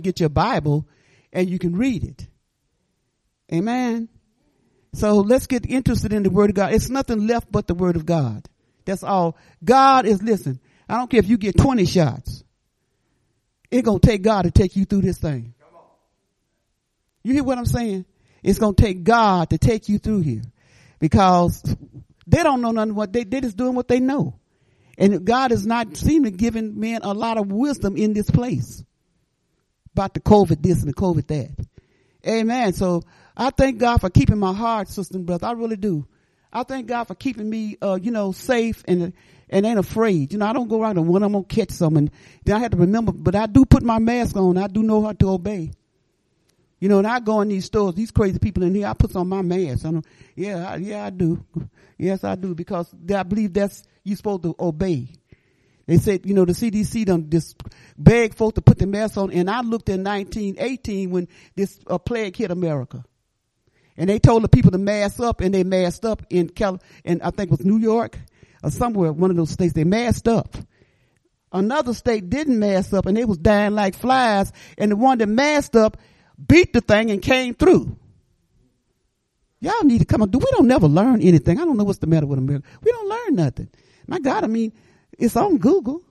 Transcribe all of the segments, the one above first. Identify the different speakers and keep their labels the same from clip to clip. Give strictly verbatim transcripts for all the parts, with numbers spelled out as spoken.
Speaker 1: get your Bible and you can read it. Amen. So let's get interested in the word of God. It's nothing left but the word of God. That's all. God is, listen, I don't care if you get twenty shots. It's going to take God to take you through this thing. You hear what I'm saying? It's going to take God to take you through here, because they don't know nothing. What they, they're just doing what they know. And God is not seeming to giving men a lot of wisdom in this place about the COVID this and the COVID that. Amen. So I thank God for keeping my heart, sister and brother. I really do. I thank God for keeping me, uh, you know, safe and, and ain't afraid. You know, I don't go around and when I'm going to catch something. Then I have to remember, but I do put my mask on. I do know how to obey. You know, and I go in these stores, these crazy people in here, I put on my mask. I know, yeah, I, yeah, I do. Yes, I do, because I believe that's, you're supposed to obey. They said, you know, the C D C done just begged folks to put the mask on. And I looked in nineteen eighteen when this uh, plague hit America. And they told the people to mask up, and they masked up in Cal, and I think it was New York or somewhere, one of those states, they masked up. Another state didn't mask up, and they was dying like flies. And the one that masked up beat the thing and came through. Y'all need to come on. We don't never learn anything. I don't know what's the matter with America. We don't learn nothing. My God, I mean, it's on Google.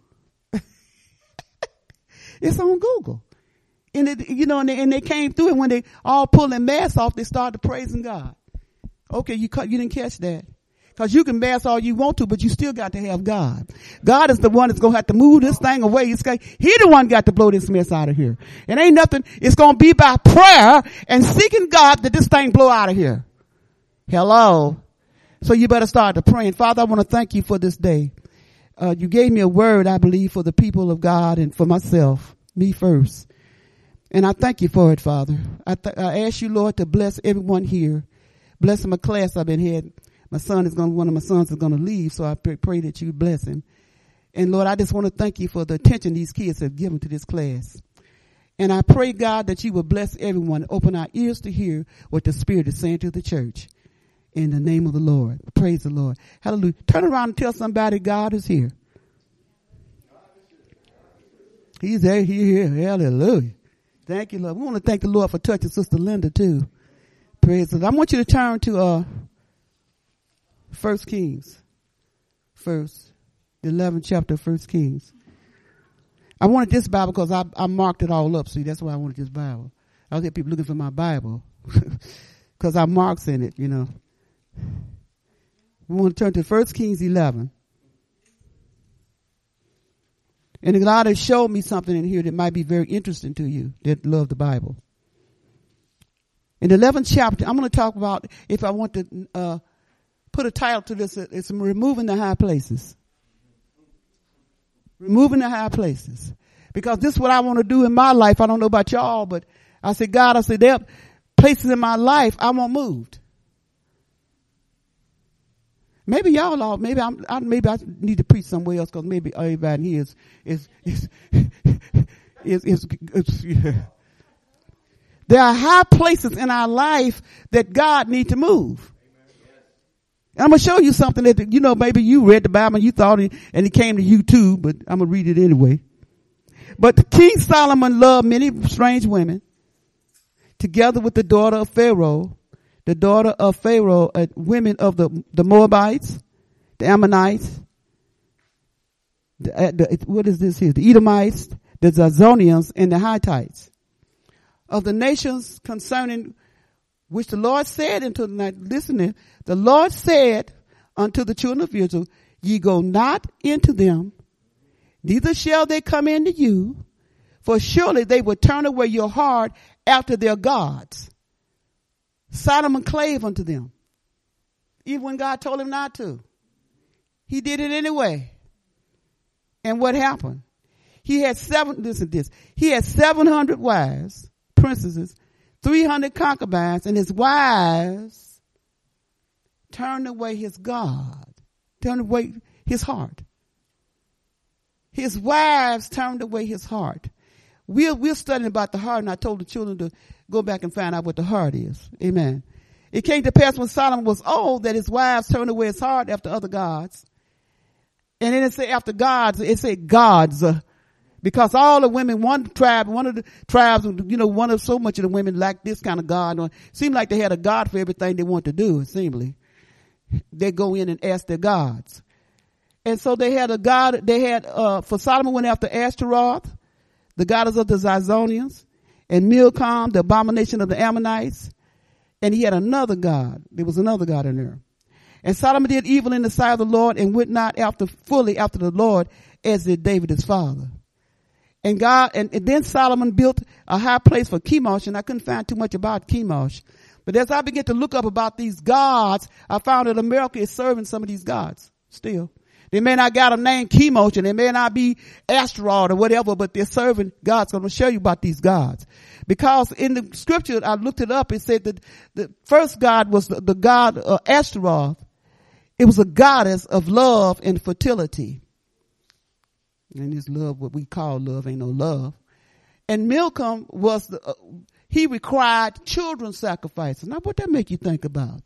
Speaker 1: It's on Google. And it, you know, and they, and they came through, and when they all pulled their masks off, they started praising God. Okay, you you didn't catch that. Cause you can mask all you want to, but you still got to have God. God is the one that's going to have to move this thing away. It's got, he the one got to blow this mess out of here. It ain't nothing. It's going to be by prayer and seeking God that this thing blow out of here. Hello. So you better start to praying. Father, I want to thank you for this day. Uh, you gave me a word, I believe, for the people of God and for myself, me first. And I thank you for it, Father. I, th- I ask you, Lord, to bless everyone here. Bless my class I've been had. My son is going, one of my sons is going to leave, so I pray, pray that you bless him. And Lord, I just want to thank you for the attention these kids have given to this class. And I pray, God, that you will bless everyone, open our ears to hear what the Spirit is saying to the church. In the name of the Lord. Praise the Lord. Hallelujah. Turn around and tell somebody God is here. He's there, here, here. Hallelujah. Thank you, Lord. We want to thank the Lord for touching Sister Linda, too. Praise the Lord. I want you to turn to, uh, First Kings, first, the eleventh chapter of First Kings. I wanted this Bible because I, I marked it all up. See, that's why I wanted this Bible. I was here people looking for my Bible because I marks in it, you know. We want to turn to First Kings eleven. And God has showed me something in here that might be very interesting to you that love the Bible. In the eleventh chapter, I'm going to talk about, if I want to, uh, put a title to this, it's removing the high places. Removing the high places. Because this is what I want to do in my life. I don't know about y'all, but I said, God, I said, there are places in my life I want moved. Maybe y'all all, maybe I'm, I, maybe I need to preach somewhere else because maybe everybody here is, is, is, is, is, is yeah. There are high places in our life that God needs to move. And I'm going to show you something that, you know, maybe you read the Bible and you thought it, and it came to you too, but I'm going to read it anyway. But King Solomon loved many strange women, together with the daughter of Pharaoh, the daughter of Pharaoh, uh, women of the, the Moabites, the Ammonites, the, uh, the, what is this here? The Edomites, the Zazonians, and the Hittites. Of the nations concerning which the Lord said unto the night, listening, the Lord said unto the children of Israel, ye go not into them, neither shall they come into you, for surely they will turn away your heart after their gods. Solomon clave unto them, even when God told him not to. He did it anyway. And what happened? He had seven, listen to this, he had seven hundred wives, princesses, three hundred concubines, and his wives turned away his God, turned away his heart. His wives turned away his heart. We're, we're studying about the heart, and I told the children to go back and find out what the heart is. Amen. It came to pass when Solomon was old that his wives turned away his heart after other gods. And then it said after gods, it said gods. Uh, Because all the women, one tribe, one of the tribes, you know, one of so much of the women lacked this kind of God. It seemed like they had a God for everything they want to do, it seemingly. They go in and ask their gods. And so they had a God, they had, uh, for Solomon went after Ashtaroth, the goddess of the Zizonians, and Milcom, the abomination of the Ammonites. And he had another God. There was another God in there. And Solomon did evil in the sight of the Lord and went not after fully after the Lord as did David his father. And God, and, and then Solomon built a high place for Chemosh, and I couldn't find too much about Chemosh. But as I began to look up about these gods, I found that America is serving some of these gods still. They may not got a name Chemosh, and they may not be Ashtaroth or whatever, but they're serving gods. So I'm going to show you about these gods. Because in the scripture, I looked it up, it said that the first god was the, the god uh, Ashtaroth. It was a goddess of love and fertility. And this love, what we call love, ain't no love. And Milcom was the, uh, he required children sacrifices. Now, what that make you think about?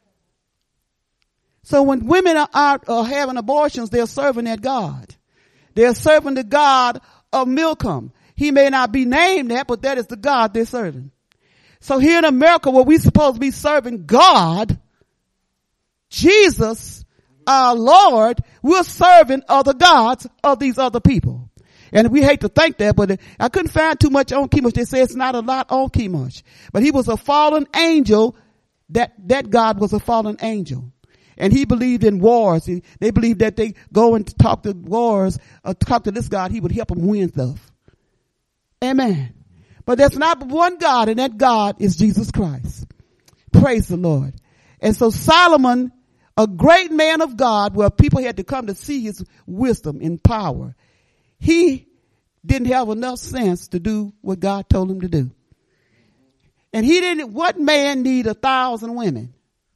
Speaker 1: So when women are out uh, having abortions, they're serving that God. They're serving the God of Milcom. He may not be named that, but that is the God they're serving. So here in America, where we're supposed to be serving God, Jesus, our Lord, we're serving other gods of these other people. And we hate to think that, but I couldn't find too much on Chemosh. They say it's not a lot on Chemosh. But he was a fallen angel. That, that God was a fallen angel. And he believed in wars. He, they believed that they go and talk to wars, or talk to this God, he would help them win stuff. Amen. But there's not one God, and that God is Jesus Christ. Praise the Lord. And so Solomon, a great man of God, where people had to come to see his wisdom and power, he didn't have enough sense to do what God told him to do. And he didn't, what man need a thousand women?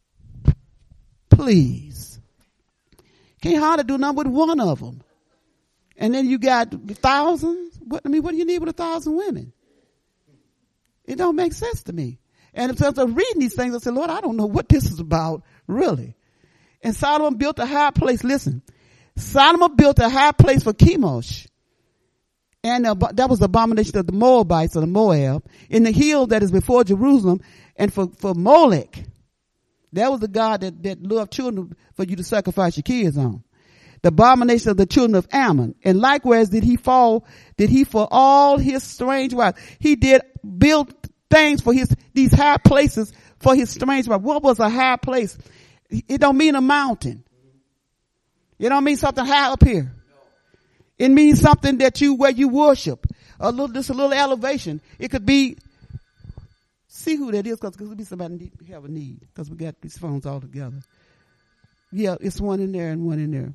Speaker 1: Please. Can't hardly do nothing with one of them. And then you got thousands. What, I mean, what do you need with a thousand women? It don't make sense to me. And as I'm reading these things, I said, Lord, I don't know what this is about, really. And Solomon built a high place. Listen, Solomon built a high place for Chemosh. And uh, that was the abomination of the Moabites, or the Moab, in the hill that is before Jerusalem. And for, for Molech, that was the God that, that loved children for you to sacrifice your kids on. The abomination of the children of Ammon. And likewise did he fall, did he for all his strange wives. He did build things for his, these high places for his strange wives. What was a high place? It don't mean a mountain. It don't mean something high up here. It means something that you, where you worship. A little, just a little elevation. It could be, see who that is, because it could be somebody need, have a need, because we got these phones all together. Yeah, it's one in there and one in there.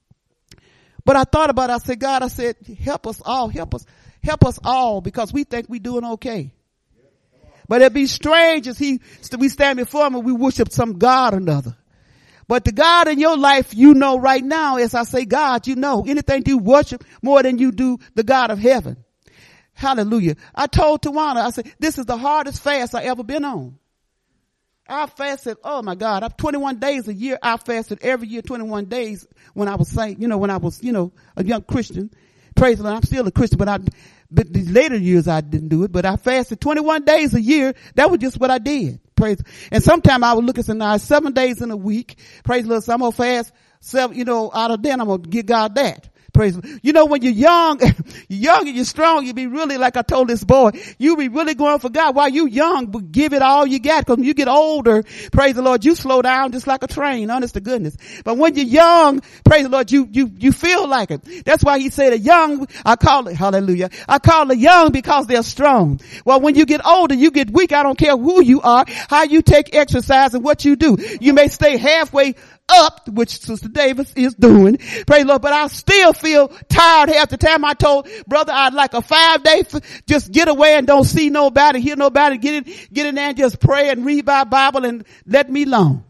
Speaker 1: But I thought about it. I said, God, I said, help us all, help us, help us all, because we think we're doing okay. But it'd be strange as he, we stand before him and we worship some God or another. But the God in your life, you know right now, as I say God, you know, anything you worship more than you do the God of heaven. Hallelujah. I told Tawana, I said, this is the hardest fast I ever been on. I fasted, oh my God, I'm twenty-one days a year. I fasted every year, twenty-one days when I was saying, you know, when I was, you know, a young Christian. Praise the Lord, I'm still a Christian, but I, but these later years I didn't do it, but I fasted twenty-one days a year. That was just what I did. Praise. And sometime I would look and say, now seven days in a week. Praise the Lord. So I'm going to fast seven, you know, out of ten, I'm going to give God that. Praise. You know, when you're young, you're young and you're strong, you be really, like I told this boy, you be really going for God while you young, but give it all you got. Cause when you get older, praise the Lord, you slow down just like a train, honest to goodness. But when you're young, praise the Lord, you, you, you feel like it. That's why he said a young, I call it, hallelujah, I call it young because they're strong. Well, when you get older, you get weak. I don't care who you are, how you take exercise and what you do. You may stay halfway up, which Sister Davis is doing. Praise the Lord. But I still feel tired half the time. I told brother I'd like a five day, f- just get away and don't see nobody, hear nobody, get in, get in there and just pray and read my Bible and let me alone.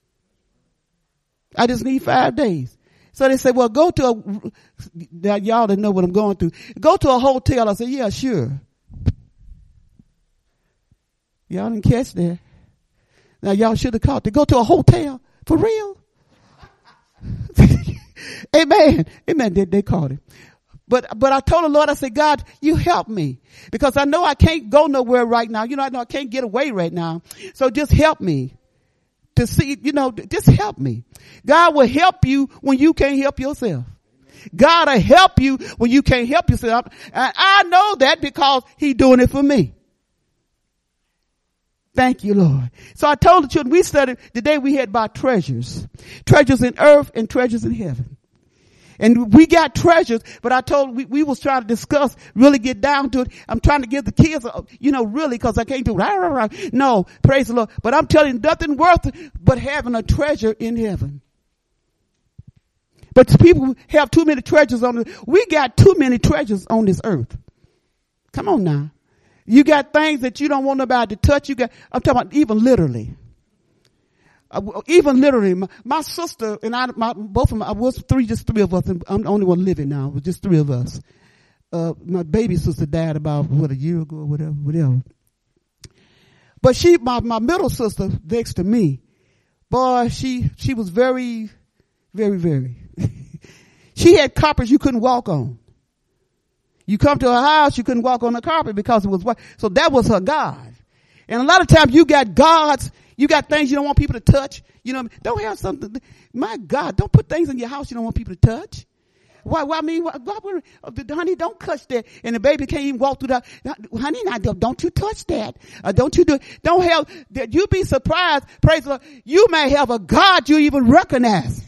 Speaker 1: I just need five days. So they said, well, go to a, now y'all didn't know what I'm going through. Go to a hotel. I said, yeah, sure. Y'all didn't catch that. Now y'all should have caught it. Go to a hotel. For real? Amen. Amen. They, they called it. But, but I told the Lord, I said, God, you help me because I know I can't go nowhere right now. You know, I know I can't get away right now. So just help me to see, you know, just help me. God will help you when you can't help yourself. God will help you when you can't help yourself. And I know that because he's doing it for me. Thank you, Lord. So I told the children, we studied, today we had about treasures. Treasures in earth and treasures in heaven. And we got treasures, but I told, we, we was trying to discuss, really get down to it. I'm trying to give the kids, you know, really, cause I can't do rah, rah, rah. No, praise the Lord. But I'm telling you, nothing worth it but having a treasure in heaven. But people have too many treasures on the, we got too many treasures on this earth. Come on now. You got things that you don't want nobody to touch. You got, I'm talking about even literally. Uh, even literally, my, my sister and I, my, both of them, I was three, just three of us, and I'm the only one living now, but just three of us. Uh, my baby sister died about, what, a year ago or whatever, whatever. But she, my, my middle sister next to me, boy, she, she was very, very, very. She had carpets you couldn't walk on. You come to her house, you couldn't walk on the carpet because it was white. So that was her God. And a lot of times you got gods, you got things you don't want people to touch. You know, don't have something. My God, don't put things in your house you don't want people to touch. Why, why I mean, why, why, honey, don't touch that. And the baby can't even walk through that. Honey, now, don't you touch that. Uh, don't you do, don't have, that. You be surprised, praise the Lord, you may have a God you even recognize.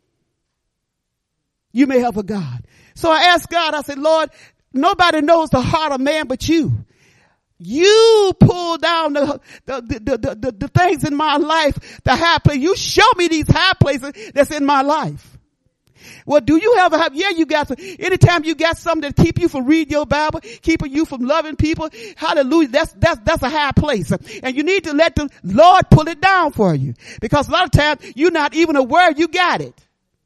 Speaker 1: You may have a God. So I asked God, I said, Lord, nobody knows the heart of man but you. You pull down the, the, the, the, the, the things in my life, the high place. You show me these high places that's in my life. Well, do you ever have, yeah, you got some, anytime you got something that keep you from reading your Bible, keeping you from loving people, hallelujah, that's, that's, that's a high place. And you need to let the Lord pull it down for you. Because a lot of times you're not even aware you got it.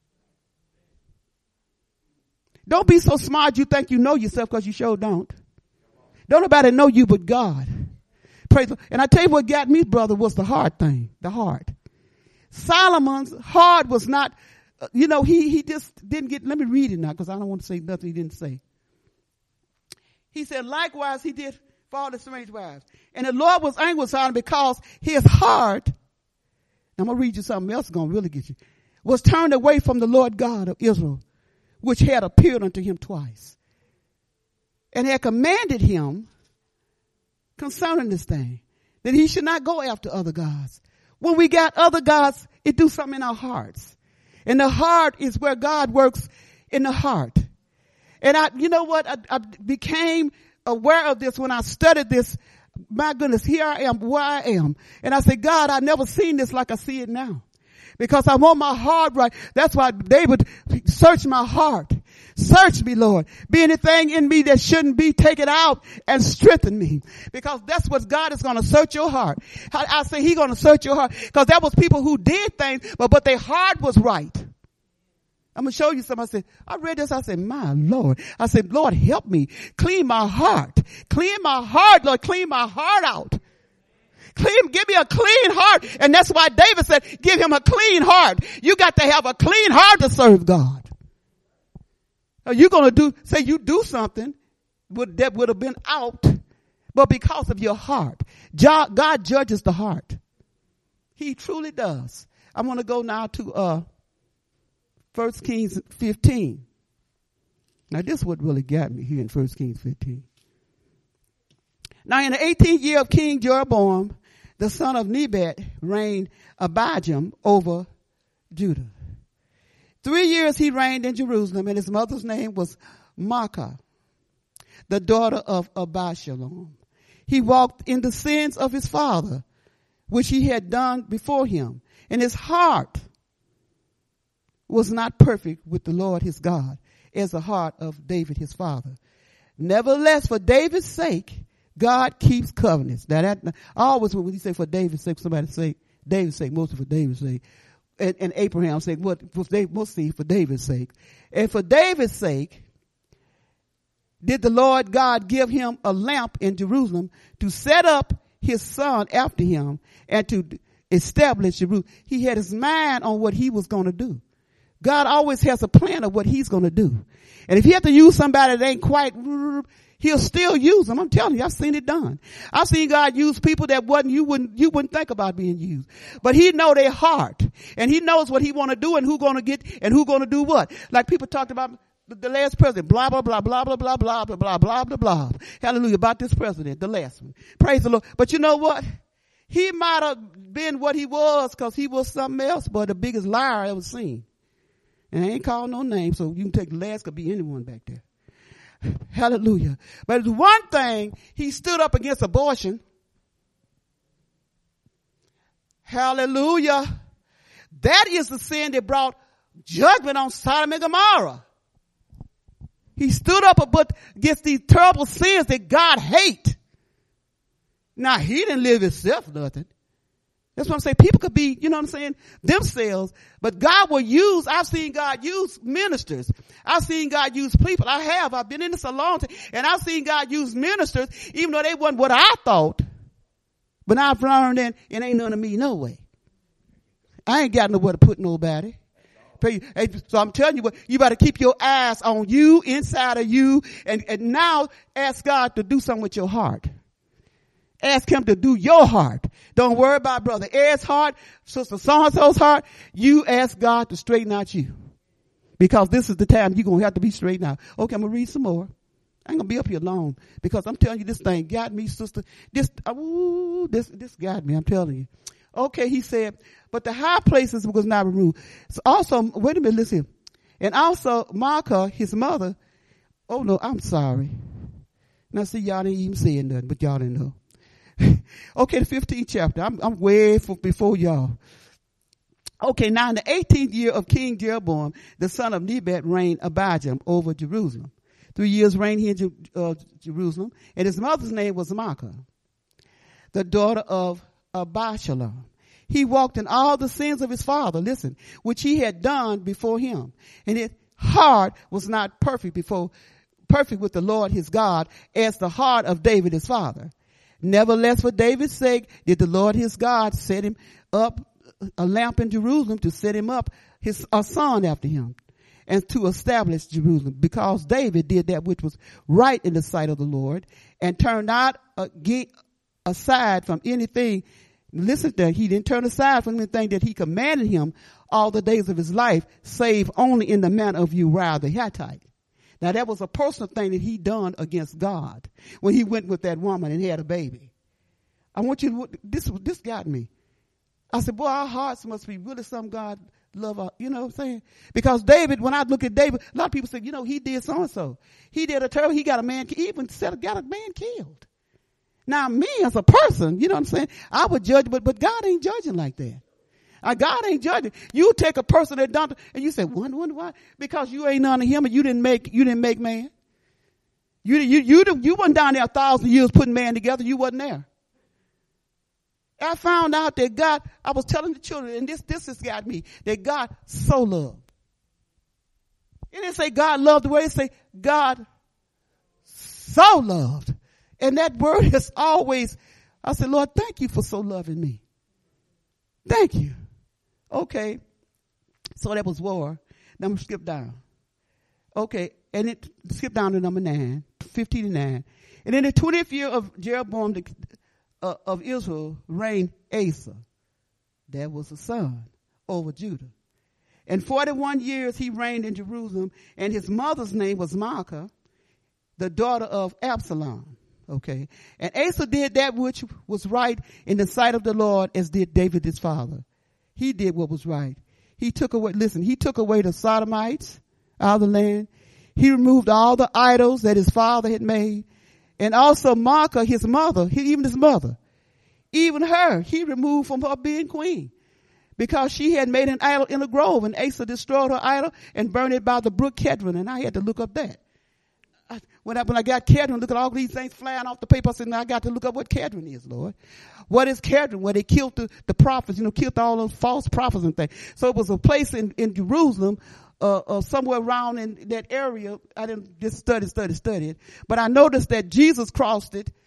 Speaker 1: Don't be so smart you think you know yourself because you sure don't. Don't nobody know you but God. Praise the Lord. And I tell you what got me, brother, was the heart thing. The heart. Solomon's heart was not, uh, you know, he, he just didn't get, let me read it now because I don't want to say nothing he didn't say. He said, likewise he did for all the strange wives. And the Lord was angry with Solomon because his heart, I'm going to read you something else that's going to really get you, was turned away from the Lord God of Israel, which had appeared unto him twice. And had commanded him concerning this thing, that he should not go after other gods. When we got other gods, it do something in our hearts. And the heart is where God works, in the heart. And I, you know what? I, I became aware of this when I studied this. My goodness, here I am, where I am. And I said, God, I've never seen this like I see it now. Because I want my heart right. That's why David searched my heart. Search me, Lord. Be anything in me that shouldn't be, take it out and strengthen me. Because that's what God is going to search your heart. I, I say he's going to search your heart. Because there was people who did things, but, but their heart was right. I'm going to show you something. I said, I read this. I said, my Lord. I said, Lord, help me. Clean my heart. Clean my heart, Lord. Clean my heart out. Clean, give me a clean heart. And that's why David said, give him a clean heart. You got to have a clean heart to serve God. Are you going to do, say you do something that would have been out, but because of your heart. God judges the heart. He truly does. I'm going to go now to, uh, First Kings fifteen. Now this is what really got me here in First Kings fifteen. Now in the eighteenth year of King Jeroboam, the son of Nebat, reigned Abijam over Judah. Three years he reigned in Jerusalem, and his mother's name was Maacah, the daughter of Abishalom. He walked in the sins of his father, which he had done before him, and his heart was not perfect with the Lord his God, as the heart of David his father. Nevertheless, for David's sake, God keeps covenants. Now that, I always, when you say for David's sake, somebody say David's sake, mostly for David's sake. And, and Abraham said, what, mostly for David's sake. And for David's sake, did the Lord God give him a lamp in Jerusalem to set up his son after him and to establish Jerusalem. He had his mind on what he was going to do. God always has a plan of what he's going to do. And if he has to use somebody that ain't quite, he'll still use them. I'm telling you, I've seen it done. I've seen God use people that wasn't, you wouldn't, you wouldn't think about being used. But he know their heart. And he knows what he want to do and who going to get, and who going to do what. Like people talked about the last president, blah, blah, blah, blah, blah, blah, blah, blah, blah, blah, blah, blah. Hallelujah. About this president, the last one. Praise the Lord. But you know what? He might have been what he was because he was something else, but the biggest liar I ever seen. And I ain't calling no name, so you can take the last, could be anyone back there. Hallelujah. But it's one thing, he stood up against abortion. Hallelujah. That is the sin that brought judgment on Sodom and Gomorrah. He stood up against these terrible sins that God hates. Now, he didn't live himself nothing. That's what I'm saying. People could be, you know what I'm saying, themselves, but God will use, I've seen God use ministers. I've seen God use people. I have. I've been in this a long time, and I've seen God use ministers, even though they wasn't what I thought. But I've learned that it ain't none of me no way. I ain't got nowhere to put nobody. So I'm telling you what, you better keep your eyes on you, inside of you, and, and now ask God to do something with your heart. Ask him to do your heart. Don't worry about brother Ed's heart, sister so-and-so's heart. You ask God to straighten out you. Because this is the time you're going to have to be straightened out. Okay, I'm going to read some more. I ain't going to be up here long. Because I'm telling you, this thing got me, sister. This, ooh, this, this got me, I'm telling you. Okay, he said, but the high places was not removed. So also, wait a minute, listen. And also, Maacah, his mother, oh no, I'm sorry. Now see, y'all didn't even say nothing, but y'all didn't know. Okay, the fifteenth chapter. I'm, I'm way for, before y'all. Okay, now in the eighteenth year of King Jeroboam, the son of Nebat reigned Abijam over Jerusalem. Three years reigned he in Jer- uh, Jerusalem, and his mother's name was Maacah, the daughter of Abishalom. He walked in all the sins of his father, listen, which he had done before him. And his heart was not perfect before, perfect with the Lord his God, as the heart of David his father. Nevertheless, for David's sake, did the Lord his God set him up a lamp in Jerusalem to set him up his a son after him and to establish Jerusalem, because David did that which was right in the sight of the Lord and turned not aside from anything. Listen to that. He didn't turn aside from anything that he commanded him all the days of his life, save only in the manner of Uriah the Hittite. Now that was a personal thing that he done against God when he went with that woman and had a baby. I want you to, this, this got me. I said, boy, our hearts must be really some God love, our, you know what I'm saying? Because David, when I look at David, a lot of people say, you know, he did so and so. He did a terrible, he got a man, he even said, got a man killed. Now me as a person, you know what I'm saying? I would judge, but, but God ain't judging like that. Uh, God ain't judging. You take a person that done, and you say, wonder, wonder why? Because you ain't none of him and you didn't make, you didn't make man. You, you, you, you wasn't down there a thousand years putting man together. You wasn't there. I found out that God, I was telling the children, and this, this has got me, that God so loved. It didn't say God loved the way, it say God so loved. And that word is always, I said, Lord, thank you for so loving me. Thank you. Okay. So that was war. Now I'm going to skip down. Okay. And it skip down to number nine, fifteen and nine. And in the twentieth year of Jeroboam the, uh, of Israel reigned Asa. That was a son over Judah. And forty-one years he reigned in Jerusalem, and his mother's name was Maacah, the daughter of Absalom. Okay. And Asa did that which was right in the sight of the Lord, as did David his father. He did what was right. He took away, listen, he took away the Sodomites out of the land. He removed all the idols that his father had made. And also Maacah, his mother, he, even his mother, even her, he removed from her being queen, because she had made an idol in a grove, and Asa destroyed her idol and burned it by the brook Kedron. And I had to look up that. I, when I, when I got Kedron, look at all these things flying off the paper. I said, now I got to look up what Kedron is, Lord. What is Kedron? Where they killed the, the prophets, you know, killed all those false prophets and things. So it was a place in, in Jerusalem, uh, uh, somewhere around in that area. I didn't just study, study, study it. But I noticed that Jesus crossed it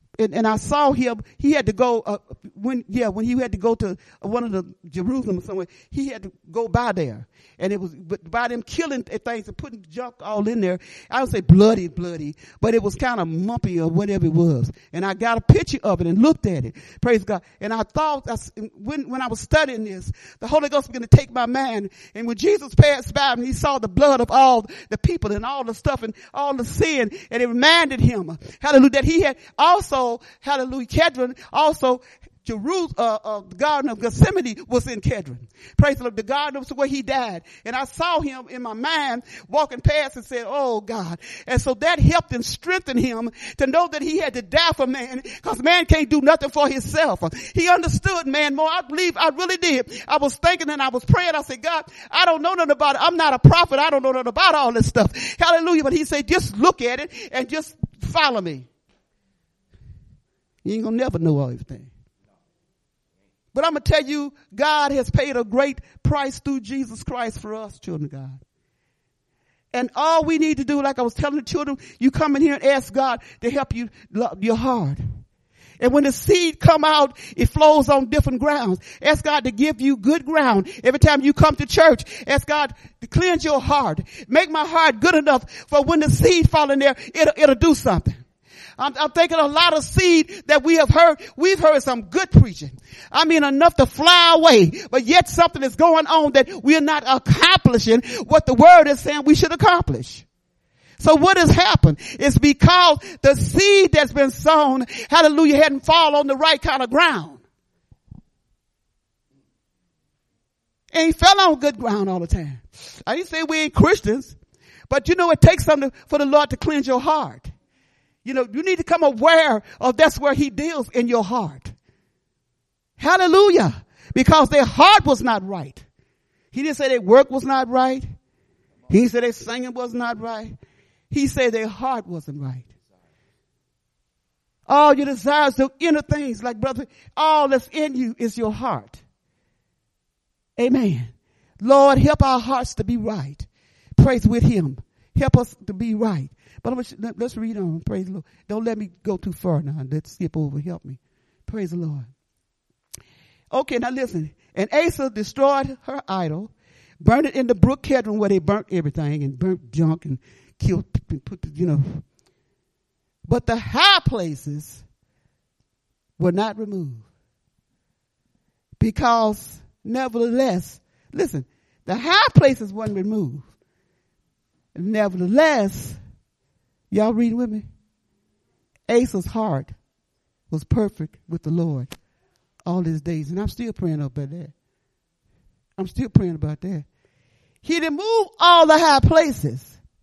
Speaker 1: And, and I saw him, he had to go, uh, when, yeah, when he had to go to one of the Jerusalem or somewhere, he had to go by there. And it was, but by them killing things and putting junk all in there, I would say bloody, bloody, but it was kind of mumpy or whatever it was. And I got a picture of it and looked at it. Praise God. And I thought, I, when, when I was studying this, the Holy Ghost was going to take my mind. And when Jesus passed by and he saw the blood of all the people and all the stuff and all the sin, and it reminded him, hallelujah, that he had also hallelujah, Kedron, also Jerusalem, uh, uh, the Garden of Gethsemane was in Kedron. Praise the Lord. The garden was where he died. And I saw him in my mind walking past and said, oh God. And so that helped and strengthened him to know that he had to die for man, because man can't do nothing for himself. He understood man more. I believe I really did. I was thinking and I was praying. I said, God, I don't know nothing about it. I'm not a prophet. I don't know nothing about all this stuff. Hallelujah. But he said, just look at it and just follow me. You ain't gonna never know everything. But I'm gonna tell you, God has paid a great price through Jesus Christ for us, children of God. And all we need to do, like I was telling the children, you come in here and ask God to help you your heart. And when the seed come out, it flows on different grounds. Ask God to give you good ground. Every time you come to church, ask God to cleanse your heart. Make my heart good enough for when the seed fall in there, it'll, it'll do something. I'm, I'm thinking a lot of seed that we have heard. We've heard some good preaching. I mean, enough to fly away, but yet something is going on that we're not accomplishing what the word is saying we should accomplish. So what has happened? It's because the seed that's been sown, hallelujah, hadn't fallen on the right kind of ground. Ain't fell on good ground all the time. I didn't say we ain't Christians, but you know, it takes something for the Lord to cleanse your heart. You know, you need to come aware of that's where he deals in your heart. Hallelujah. Because their heart was not right. He didn't say their work was not right. He didn't say their singing was not right. He said their heart wasn't right. All your desires, the inner things, like brother, all that's in you is your heart. Amen. Lord, help our hearts to be right. Praise with him. Help us to be right. But let's read on. Praise the Lord. Don't let me go too far now. Let's skip over. Help me. Praise the Lord. Okay, now listen. And Asa destroyed her idol, burned it in the brook Kedron where they burnt everything and burnt junk and killed, and put, you know. But the high places were not removed. Because nevertheless, listen, the high places weren't removed. Nevertheless, y'all reading with me? Asa's heart was perfect with the Lord all his days. And I'm still praying about that. I'm still praying about that. He removed all the high places.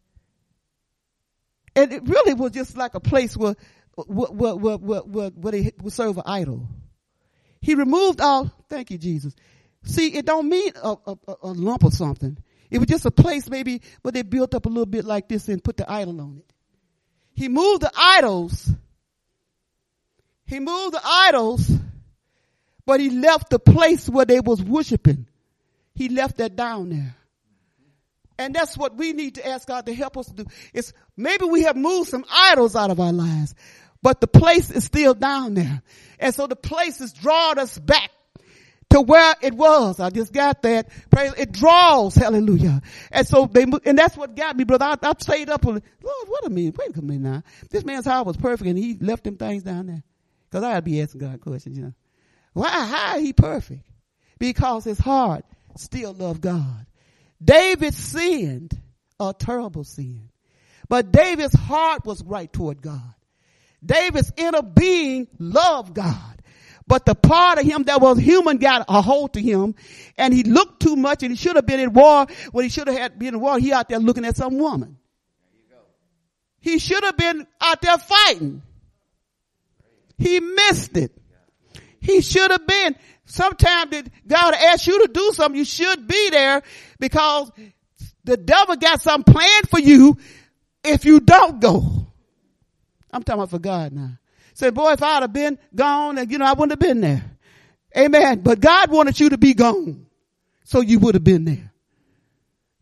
Speaker 1: And it really was just like a place where, where, where, where, where, where they would serve an idol. He removed all, thank you, Jesus. See, it don't mean a, a, a lump or something. It was just a place maybe where they built up a little bit like this and put the idol on it. He moved the idols. He moved the idols, but he left the place where they was worshiping. He left that down there. And that's what we need to ask God to help us to do. It's maybe we have moved some idols out of our lives, but the place is still down there. And so the place has drawn us back to where it was. I just got that. Praise. It draws. Hallelujah. And so they, and that's what got me, brother. I, I stayed up with, Lord, what a minute. Wait a minute now. This man's heart was perfect and he left them things down there. Cause I had to be asking God questions, you know. Why, how is he perfect? Because his heart still loved God. David sinned a terrible sin, but David's heart was right toward God. David's inner being loved God. But the part of him that was human got a hold to him, and he looked too much, and he should have been in war. When he should have had been in war, he out there looking at some woman. There you go. He should have been out there fighting. He missed it. He should have been. Sometimes that God asks you to do something, you should be there, because the devil got something planned for you if you don't go. I'm talking about for God now. Say, boy, if I'd have been gone, and you know, I wouldn't have been there. Amen. But God wanted you to be gone, so you would have been there.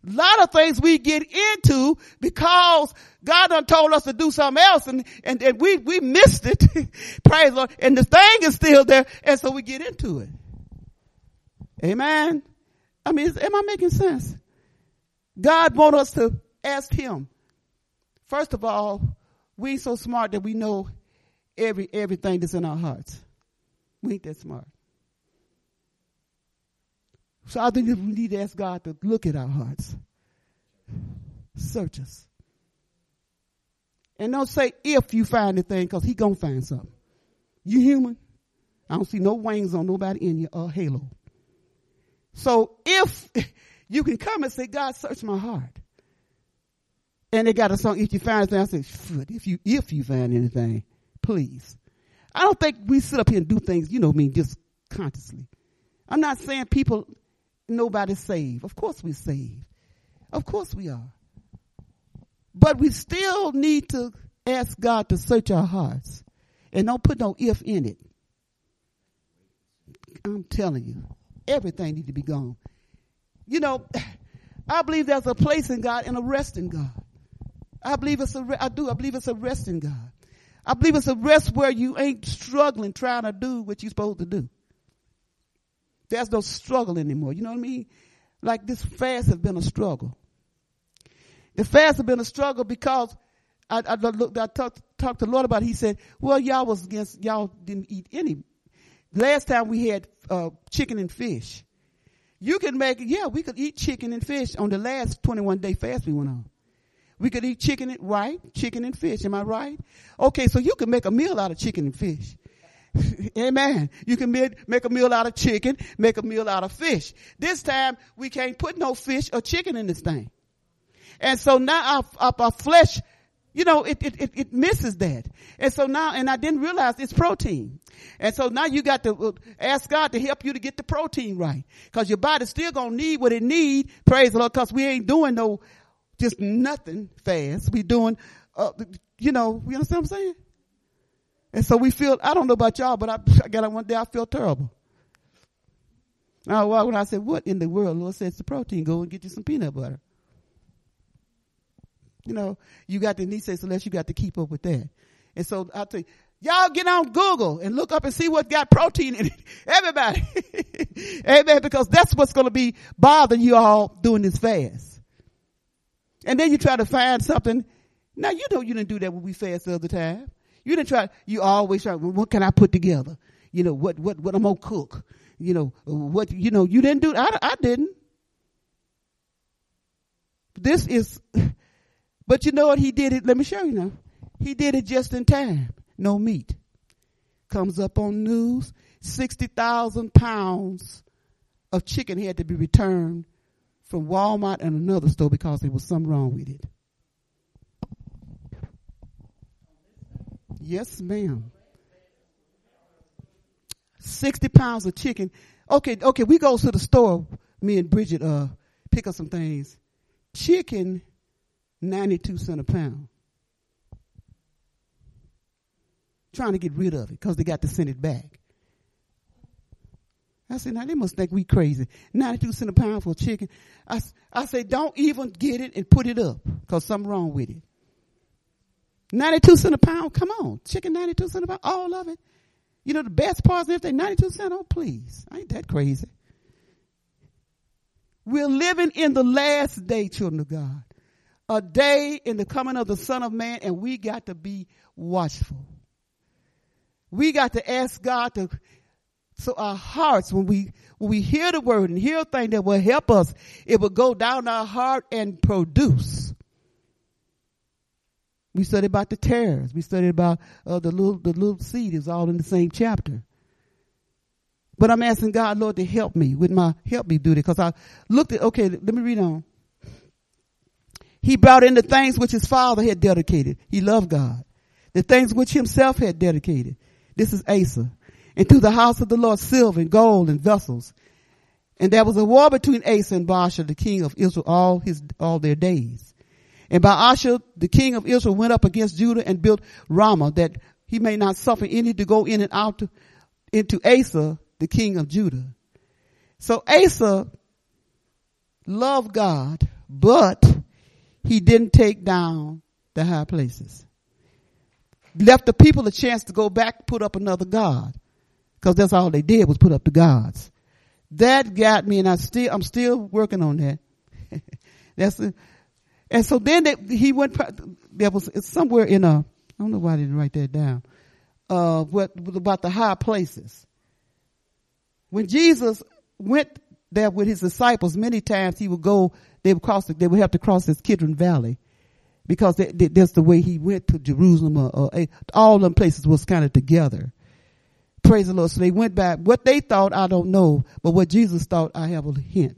Speaker 1: A lot of things we get into because God done told us to do something else and, and, and we, we missed it. Praise the Lord. And the thing is still there. And so we get into it. Amen. I mean, is, am I making sense? God wants us to ask him. First of all, we ain't so smart that we know every, everything that's in our hearts. We ain't that smart. So I think we need to ask God to look at our hearts. Search us. And don't say if you find anything, because he gonna find something. You human. I don't see no wings on nobody in you or halo. So if you can come and say, God, search my heart. And they got a song, if you find anything, I say, if you if you find anything, please. I don't think we sit up here and do things, you know what I mean, just consciously. I'm not saying people, nobody's saved. Of course we're saved. Of course we are. But we still need to ask God to search our hearts. And don't put no if in it. I'm telling you, everything needs to be gone. You know, I believe there's a place in God and a rest in God. I believe it's a, I do, I believe it's a rest in God. I believe it's a rest where you ain't struggling trying to do what you're supposed to do. There's no struggle anymore. You know what I mean? Like this fast has been a struggle. The fast has been a struggle because I, I looked, I talked, talked to the Lord about it. He said, well, y'all was against, y'all didn't eat any. Last time we had, uh, chicken and fish. You can make, yeah, we could eat chicken and fish on the last twenty-one day fast we went on. We could eat chicken and, right? Chicken and fish. Am I right? Okay. So you can make a meal out of chicken and fish. Amen. You can make, make a meal out of chicken, make a meal out of fish. This time we can't put no fish or chicken in this thing. And so now our, our, our flesh, you know, it, it, it, it misses that. And so now, and I didn't realize it's protein. And so now you got to ask God to help you to get the protein right. Cause your body's still gonna need what it need. Praise the Lord. Cause we ain't doing no, just nothing fast. We doing, uh, you know, you understand what I'm saying? And so we feel, I don't know about y'all, but I, I got one day I feel terrible. Now, when I said, what in the world? Lord said, it's the protein. Go and get you some peanut butter. You know, you got to, he says, Celeste, you got to keep up with that. And so I tell you, y'all get on Google and look up and see what got protein in it. Everybody. Amen. Because that's what's going to be bothering you all doing this fast. And then you try to find something. Now, you know, you didn't do that when we fast the other time. You didn't try, you always try, well, what can I put together? You know, what, what, what I'm going to cook? You know, what, you know, you didn't do, I, I didn't. This is, but you know what? He did it. Let me show you now. He did it just in time. No meat. Comes up on news. sixty thousand pounds of chicken had to be returned from Walmart and another store because there was something wrong with it. Yes, ma'am. sixty pounds of chicken. Okay, okay, we go to the store, me and Bridget, uh, pick up some things. Chicken, ninety-two cents a pound. Trying to get rid of it because they got to send it back. I said, now they must think we crazy. ninety-two cents a pound for chicken. I, I say, don't even get it and put it up because something wrong with it. ninety-two cents a pound? Come on. Chicken ninety-two cents a pound? All of it. You know, the best parts, if they ninety-two cents, oh, please. Ain't that crazy? We're living in the last day, children of God. A day in the coming of the Son of Man, and we got to be watchful. We got to ask God to, so our hearts, when we, when we hear the word and hear a thing that will help us, it will go down our heart and produce. We studied about the tares. We studied about uh, the little, the little seed is all in the same chapter. But I'm asking God, Lord, to help me with my, help me do that. Cause I looked at, okay, let me read on. He brought in the things which his father had dedicated. He loved God. The things which himself had dedicated. This is Asa. And to the house of the Lord, silver and gold and vessels. And there was a war between Asa and Baasha, the king of Israel, all his, all their days. And Baasha, the king of Israel, went up against Judah and built Ramah, that he may not suffer any to go in and out to, into Asa, the king of Judah. So Asa loved God, but he didn't take down the high places. Left the people a chance to go back, put up another god. Cause that's all they did was put up the gods. That got me, and I still, I'm still working on that. That's it. And so then they, he went, there was somewhere in a, I don't know why I didn't write that down, uh, what, about the high places. When Jesus went there with his disciples, many times he would go, they would cross, they would have to cross this Kidron Valley, because they, they, that's the way he went to Jerusalem, or, or all them places was kind of together. Praise the Lord. So they went back. What they thought, I don't know, but what Jesus thought, I have a hint.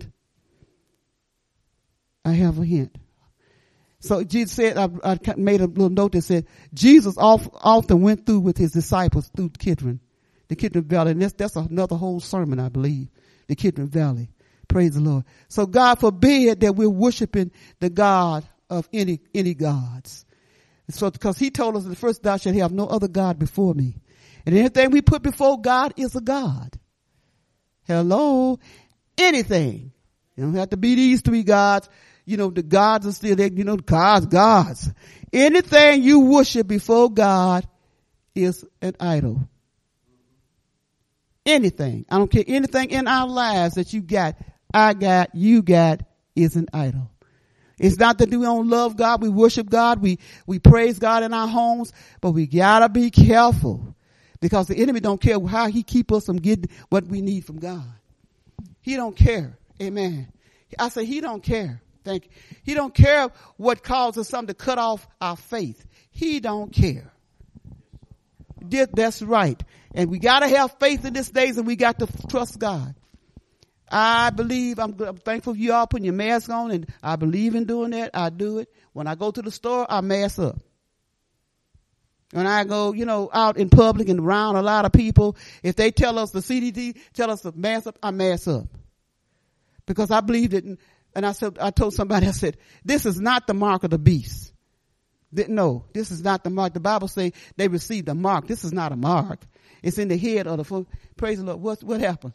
Speaker 1: I have a hint. So Jesus said, I, I made a little note that said, Jesus often went through with his disciples through Kidron, the Kidron Valley. And that's, that's another whole sermon, I believe, the Kidron Valley. Praise the Lord. So God forbid that we're worshiping the God of any, any gods. So, because he told us in the first, thou shalt have no other God before me. And anything we put before God is a God. Hello? Anything. You don't have to be these three gods. You know, the gods are still there. You know, gods, gods. Anything you worship before God is an idol. Anything. I don't care. Anything in our lives that you got, I got, you got, is an idol. It's not that we don't love God. We worship God. We, we praise God in our homes, but we gotta be careful. Because the enemy don't care how he keep us from getting what we need from God. He don't care. Amen. I say he don't care. Thank you. He don't care what causes something to cut off our faith. He don't care. That's right. And we got to have faith in these days, and we got to trust God. I believe, I'm, I'm thankful for you all putting your mask on, and I believe in doing that. I do it. When I go to the store, I mask up. When I go, you know, out in public and around a lot of people, if they tell us the C D C, tell us to mask up, I mask up. Because I believe it. And I said, I told somebody, I said, this is not the mark of the beast. No, this is not the mark. The Bible say they received a mark. This is not a mark. It's in the head of the foot. Praise the Lord. What, what happened?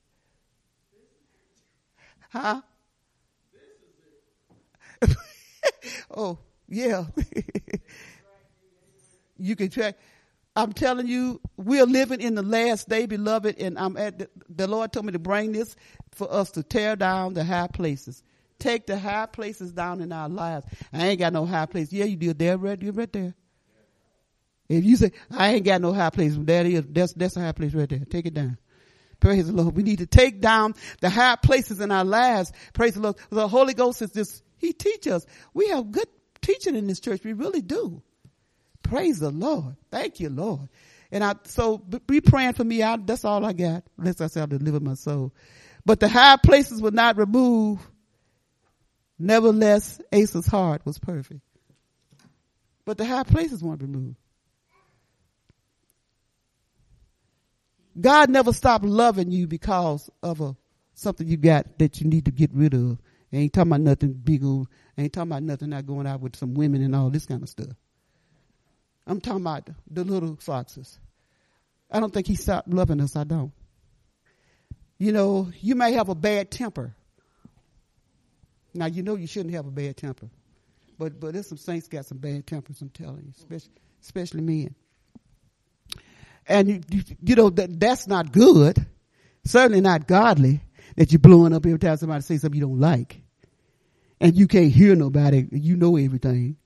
Speaker 1: Huh? Oh, yeah. You can track. I'm telling you, we're living in the last day, beloved, and I'm at the, the Lord told me to bring this for us to tear down the high places. Take the high places down in our lives. I ain't got no high place. Yeah, you do. There, right, you're right there. If you say, I ain't got no high place, that is, that's, that's a high place right there. Take it down. Praise the Lord. We need to take down the high places in our lives. Praise the Lord. The Holy Ghost is just, he teaches us. We have good teaching in this church. We really do. Praise the Lord. Thank you, Lord. And I, so be praying for me. I, that's all I got. Unless I say I'll deliver my soul. But the high places were not removed. Nevertheless, Asa's heart was perfect. But the high places weren't removed. God never stopped loving you because of a, something you got that you need to get rid of. I ain't talking about nothing big old. I ain't talking about nothing not going out with some women and all this kind of stuff. I'm talking about the little foxes. I don't think he stopped loving us. I don't. You know, you may have a bad temper. Now, you know you shouldn't have a bad temper. But but there's some saints got some bad tempers, I'm telling you, especially, especially men. And, you, you, you know, that that's not good. Certainly not godly that you're blowing up every time somebody says something you don't like. And you can't hear nobody. You know everything.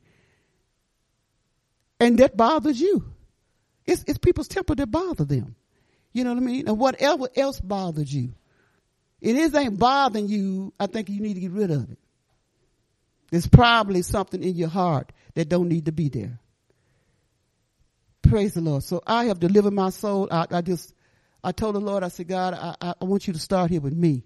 Speaker 1: And that bothers you. It's, it's people's temper that bother them. You know what I mean? And whatever else bothers you. It is ain't bothering you. I think you need to get rid of it. There's probably something in your heart that don't need to be there. Praise the Lord. So I have delivered my soul. I, I just, I told the Lord, I said, God, I, I want you to start here with me.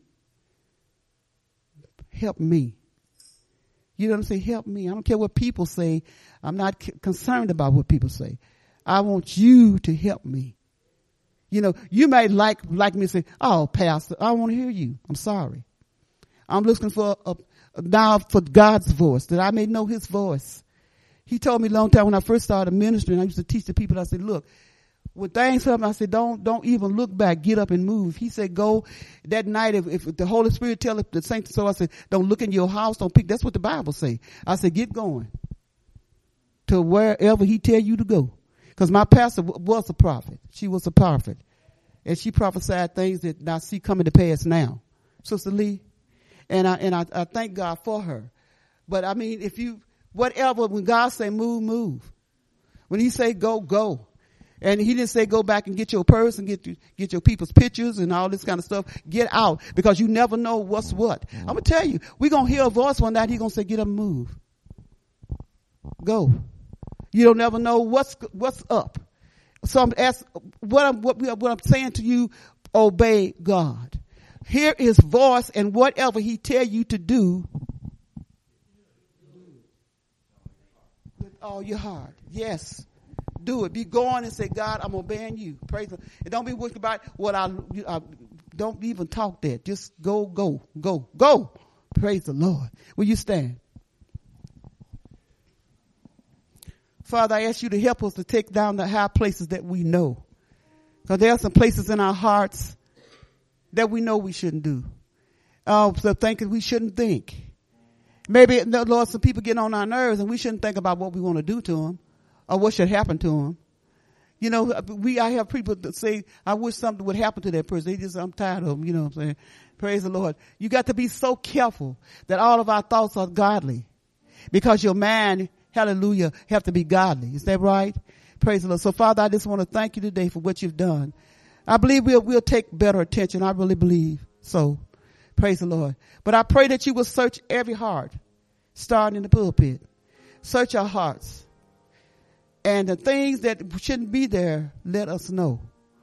Speaker 1: Help me. You know what I'm saying? Help me. I don't care what people say. I'm not c- concerned about what people say. I want you to help me. You know, you may like, like me and say, oh, Pastor, I want to hear you. I'm sorry. I'm looking for a, a, now for God's voice, that I may know his voice. He told me a long time when I first started ministering, I used to teach the people, I said, look, when things happen, I said, don't, don't even look back. Get up and move. He said, go that night. If, if the Holy Spirit tell the saints, so I said, don't look in your house. Don't pick. That's what the Bible say. I said, get going to wherever he tell you to go. Cause my pastor w- was a prophet. She was a prophet. And she prophesied things that I see coming to pass now. Sister Lee. And I, and I, I thank God for her. But I mean, if you, whatever, when God say move, move. When he say go, go. And he didn't say go back and get your purse and get, get your people's pictures and all this kind of stuff. Get out, because you never know what's what. I'm going to tell you, we're going to hear a voice one night. He's going to say, get up and move. Go. You don't never know what's, what's up. So I'm asking, what I'm, what, we, what I'm saying to you, obey God. Hear his voice, and whatever he tell you to do, with all your heart. Yes. Do it. Be going and say, God, I'm obeying you. Praise him. And don't be worried about what I, I, don't even talk that. Just go, go, go, go. Praise the Lord. Will you stand? Father, I ask you to help us to take down the high places that we know. Because there are some places in our hearts that we know we shouldn't do. Uh, so thinking we shouldn't think. Maybe, Lord, some people get on our nerves and we shouldn't think about what we want to do to them or what should happen to them. You know, we, I have people that say, I wish something would happen to that person. They just, I'm tired of them. You know what I'm saying? Praise the Lord. You got to be so careful that all of our thoughts are godly, because your mind, hallelujah, have to be godly. Is that right? Praise the Lord. So Father, I just want to thank you today for what you've done. I believe we'll, we'll take better attention. I really believe so. Praise the Lord. But I pray that you will search every heart, starting in the pulpit. Search our hearts. And the things that shouldn't be there, let us know.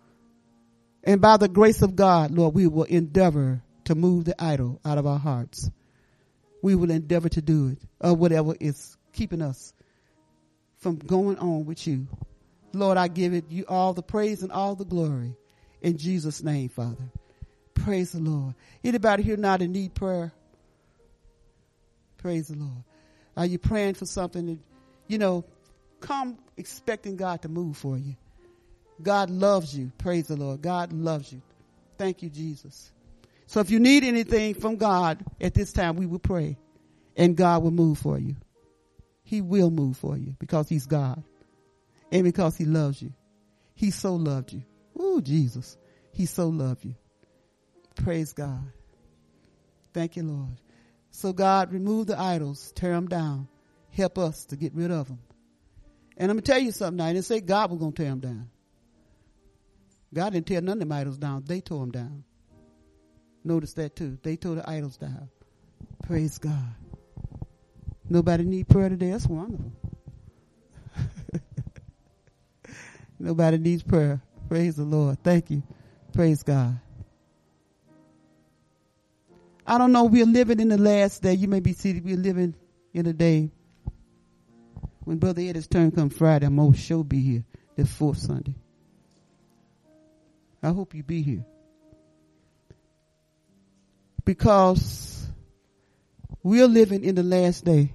Speaker 1: And by the grace of God, Lord, we will endeavor to move the idol out of our hearts. We will endeavor to do it, or whatever is keeping us from going on with you. Lord, I give it you all the praise and all the glory in Jesus' name, Father. Praise the Lord. Anybody here now that need prayer? Praise the Lord. Are you praying for something that, you know, come expecting God to move for you. God loves you. Praise the Lord. God loves you. Thank you, Jesus. So if you need anything from God at this time, we will pray and God will move for you. He will move for you because he's God and because he loves you. He so loved you. Ooh, Jesus. He so loved you. Praise God. Thank you, Lord. So God, remove the idols, tear them down. Help us to get rid of them. And I'm going to tell you something now. I didn't say God was going to tear them down. God didn't tear none of them idols down. They tore them down. Notice that too. They tore the idols down. Praise God. Nobody need prayer today. That's wonderful. Nobody needs prayer. Praise the Lord. Thank you. Praise God. I don't know. We're living in the last day. You may be seated. We're living in a day when Brother Eddie's turn come Friday. I'm going to sure be here the fourth Sunday. I hope you be here. Because we're living in the last day.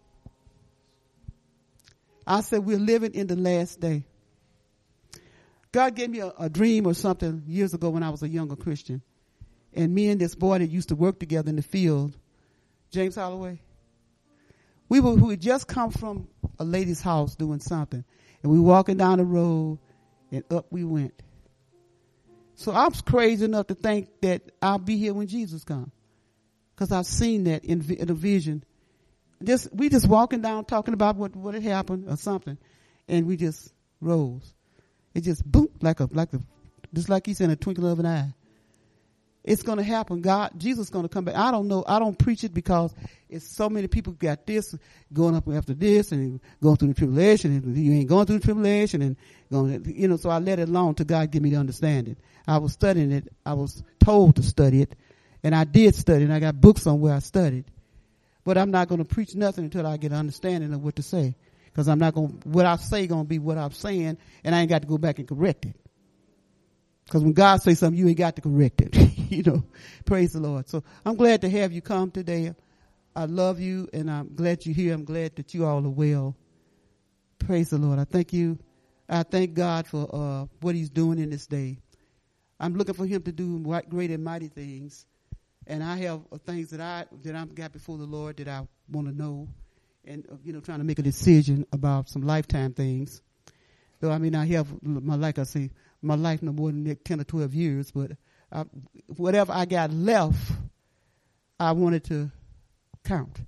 Speaker 1: I said we're living in the last day. God gave me a, a dream or something years ago when I was a younger Christian. And me and this boy that used to work together in the field, James Holloway, we were, we had just come from a lady's house doing something. And we walking down the road and up we went. So I'm crazy enough to think that I'll be here when Jesus comes. Because I've seen that in, in a vision. Just, we just walking down talking about what, what had happened or something. And we just rose. It just boom, like a, like a, just like he said, in a twinkle of an eye. It's going to happen. God, Jesus is going to come back. I don't know. I don't preach it because it's so many people got this going up after this and going through the tribulation, and you ain't going through the tribulation and going, you know, so I let it alone till God give me the understanding. I was studying it. I was told to study it, and I did study, and I got books on where I studied. But I'm not going to preach nothing until I get an understanding of what to say, because I'm not going, what I say going to be what I'm saying, and I ain't got to go back and correct it. Because when God says something, you ain't got to correct it. You know, praise the Lord. So I'm glad to have you come today. I love you, and I'm glad you're here. I'm glad that you all are well. Praise the Lord. I thank you. I thank God for uh, what he's doing in this day. I'm looking for him to do great and mighty things. And I have things that I that I've got before the Lord that I want to know, and uh, you know, trying to make a decision about some lifetime things. So I mean, I have my like I say, my life no more than ten or twelve years, but I, whatever I got left, I wanted to count.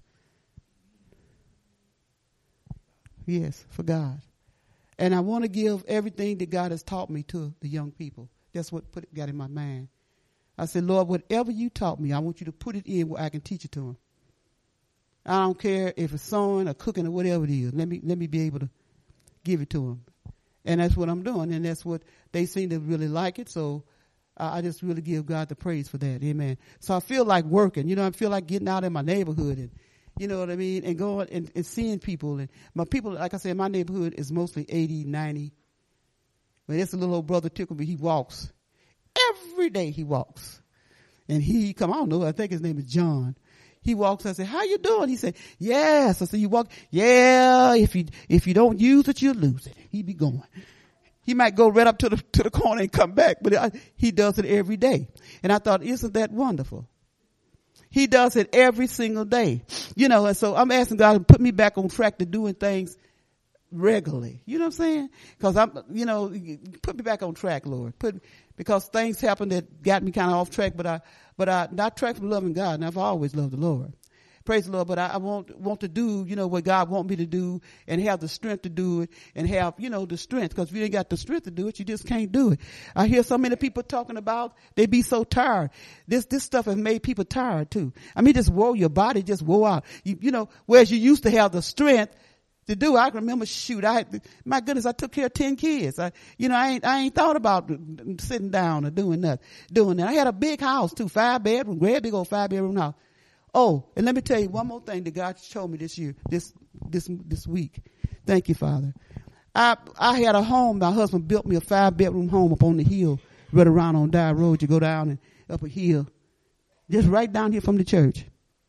Speaker 1: Yes, for God, and I want to give everything that God has taught me to the young people. That's what put got in my mind. I said, Lord, whatever you taught me, I want you to put it in where I can teach it to them. I don't care if it's sewing or cooking or whatever it is. Let me let me be able to give it to them. And that's what I'm doing. And that's what they seem to really like it. So uh, I just really give God the praise for that. Amen. So I feel like working. You know, I feel like getting out in my neighborhood and, you know what I mean, and going and, and seeing people. And my people, like I said, my neighborhood is mostly eighty, ninety. But it's a little old brother Tickleby. He walks. Every day he walks. And he come, I don't know, I think his name is John. He walks, I said, how you doing? He said, yes. I said, you walk? Yeah, if you, if you don't use it, you'll lose it. He be going. He might go right up to the, to the corner and come back, but I, he does it every day. And I thought, isn't that wonderful? He does it every single day. You know, and so I'm asking God to put me back on track to doing things regularly. You know what I'm saying? Cause I'm, you know, put me back on track, Lord. Put, because things happened that got me kind of off track, but I, but I, not track from loving God. And I've always loved the Lord. Praise the Lord. But I, I want, want to do, you know, what God wants me to do and have the strength to do it and have, you know, the strength. Cause if you ain't got the strength to do it, you just can't do it. I hear so many people talking about they be so tired. This, this stuff has made people tired too. I mean, just wore your body, just wore out. You, you know, whereas you used to have the strength to do. I can remember, shoot, I had, my goodness, I took care of ten kids. I, you know, I ain't, I ain't thought about sitting down or doing nothing, doing that. I had a big house too, five bedroom, great big old five bedroom house. Oh, and let me tell you one more thing that God showed me this year, this, this, this week. Thank you, Father. I, I had a home. My husband built me a five bedroom home up on the hill, right around on Dye Road. You go down and up a hill, just right down here from the church.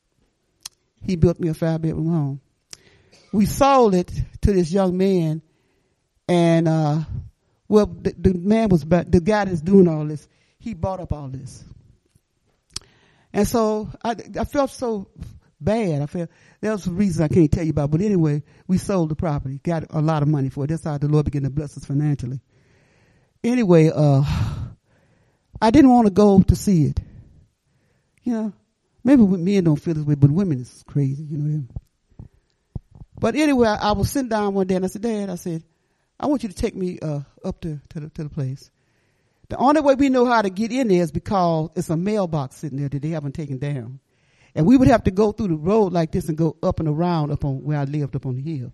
Speaker 1: He built me a five bedroom home. We sold it to this young man, and uh well, the, the man was the guy that's doing all this. He bought up all this, and so I, I felt so bad. I felt there was some reason I can't tell you about, but anyway, we sold the property, got a lot of money for it. That's how the Lord began to bless us financially. Anyway, uh I didn't want to go to see it. You know, maybe men don't feel this way, but women is crazy. You know. But anyway, I, I was sitting down one day and I said, Dad, I said, I want you to take me uh, up to, to, the, to the place. The only way we know how to get in there is because it's a mailbox sitting there that they haven't taken down. And we would have to go through the road like this and go up and around up on where I lived up on the hill.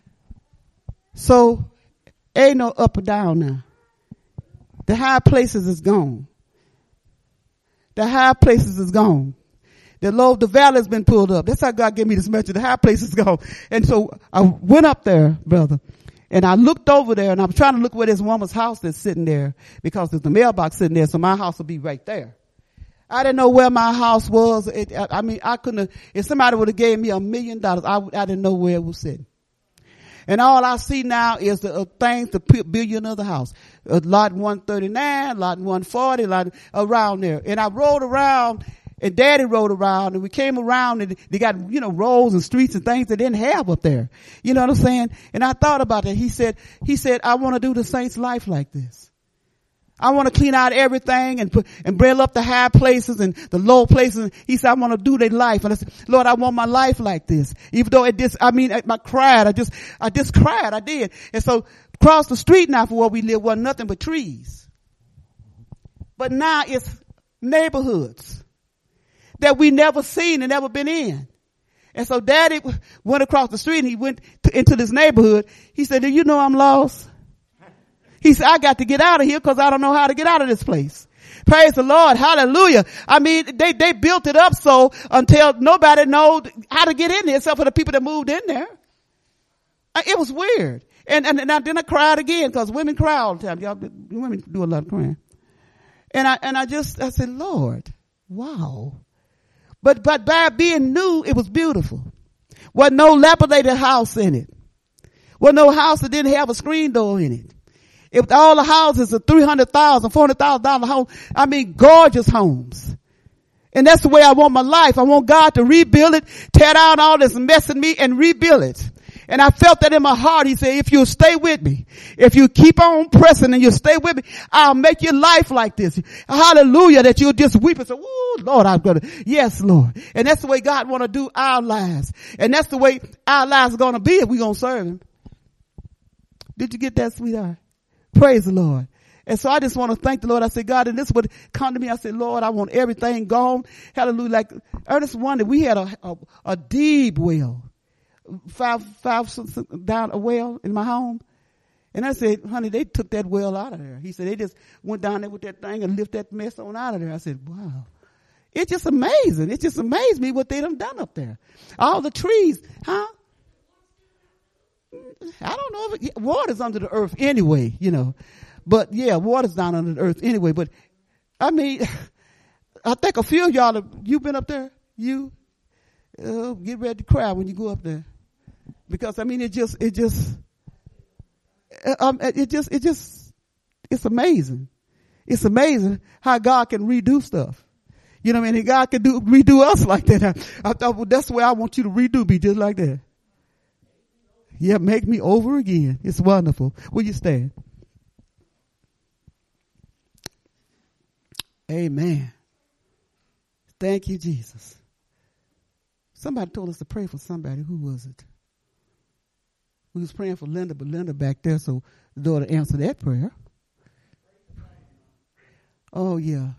Speaker 1: So ain't no up or down now. The high places is gone. The high places is gone. The low, the valley has been pulled up. That's how God gave me this message. The high places go. And so I went up there, brother, and I looked over there, and I'm trying to look where this woman's house that's sitting there, because there's the mailbox sitting there, so my house will be right there. I didn't know where my house was. It, I, I mean, I couldn't have, if somebody would have gave me a million dollars, I, I didn't know where it was sitting. And all I see now is the uh, things to build you another house. Uh, lot one thirty-nine, lot one forty, lot around there. And I rode around, and Daddy rode around, and we came around, and they got, you know, roads and streets and things they didn't have up there. You know what I'm saying? And I thought about it. He said, he said, I want to do the saints' life like this. I want to clean out everything and put, and bring up the high places and the low places. He said, I want to do their life. And I said, Lord, I want my life like this. Even though it just, I mean, I, I cried. I just, I just cried. I did. And so across the street now from where we live wasn't nothing but trees. But now it's neighborhoods that we never seen and never been in. And so Daddy went across the street and he went to, into this neighborhood. He said, do you know I'm lost? He said, I got to get out of here because I don't know how to get out of this place. Praise the Lord. Hallelujah. I mean, they, they built it up so until nobody knows how to get in there except for the people that moved in there. It was weird. And, and, and I, then I cried again because women cry all the time. Y'all, women do a lot of crying. And I, and I just, I said, Lord, wow. But, but by being new, it was beautiful. Wasn't no dilapidated house in it. Wasn't no house that didn't have a screen door in it. If all the houses are three hundred thousand, four hundred thousand dollars home, I mean gorgeous homes. And that's the way I want my life. I want God to rebuild it, tear down all this mess in me and rebuild it. And I felt that in my heart. He said, if you stay with me, if you keep on pressing and you stay with me, I'll make your life like this. Hallelujah, that you'll just weep and say, oh, Lord, I'm going to, yes, Lord. And that's the way God want to do our lives. And that's the way our lives are going to be if we're going to serve him. Did you get that, sweetheart? Praise the Lord. And so I just want to thank the Lord. I said, God, and this would come to me. I said, Lord, I want everything gone. Hallelujah. Like Ernest wondered, we had a, a, a deep well. Five, five down a well in my home. And I said, honey, they took that well out of there. He said, they just went down there with that thing and lifted that mess on out of there. I said, wow. It's just amazing. It just amazed me what they done done up there. All the trees, huh? I don't know if it, water's under the earth anyway, you know. But yeah, water's down under the earth anyway. But I mean, I think a few of y'all, have, you been up there? You? Uh, get ready to cry when you go up there. Because I mean, it just, it just, um, it just, it just, it's amazing. It's amazing how God can redo stuff. You know what I mean? God can do, redo us like that. I, I thought, well, that's the way I want you to redo me, just like that. Yeah, make me over again. It's wonderful. Will you stand? Amen. Thank you, Jesus. Somebody told us to pray for somebody. Who was it? We was praying for Linda, but Linda back there, so the daughter answered that prayer. Oh, yeah.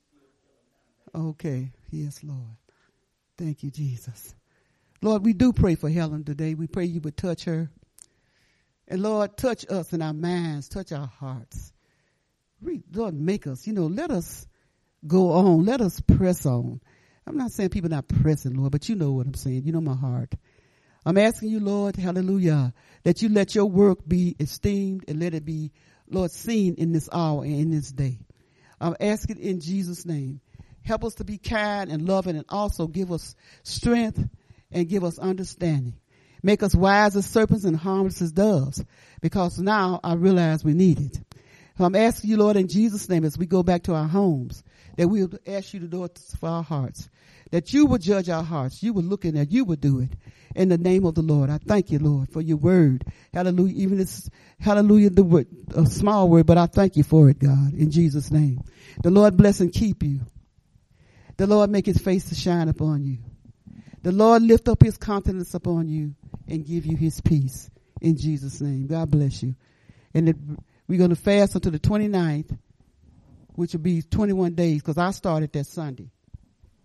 Speaker 1: Okay. Yes, Lord. Thank you, Jesus. Lord, we do pray for Helen today. We pray you would touch her. And Lord, touch us in our minds, touch our hearts. Lord, make us, you know, let us go on. Let us press on. I'm not saying people not pressing, Lord, but you know what I'm saying. You know my heart. I'm asking you, Lord, hallelujah, that you let your work be esteemed and let it be, Lord, seen in this hour and in this day. I'm asking in Jesus' name. Help us to be kind and loving and also give us strength and give us understanding. Make us wise as serpents and harmless as doves, because now I realize we need it. So I'm asking you, Lord, in Jesus' name, as we go back to our homes, that we will ask you to do it for our hearts, that you would judge our hearts. You would look in there. You would do it in the name of the Lord. I thank you, Lord, for your word. Hallelujah. Even this, hallelujah, the word, a small word, but I thank you for it, God, in Jesus' name. The Lord bless and keep you. The Lord make his face to shine upon you. The Lord lift up his countenance upon you and give you his peace in Jesus' name. God bless you. And it, we're going to fast until the twenty-ninth, which will be twenty-one days, because I started that Sunday.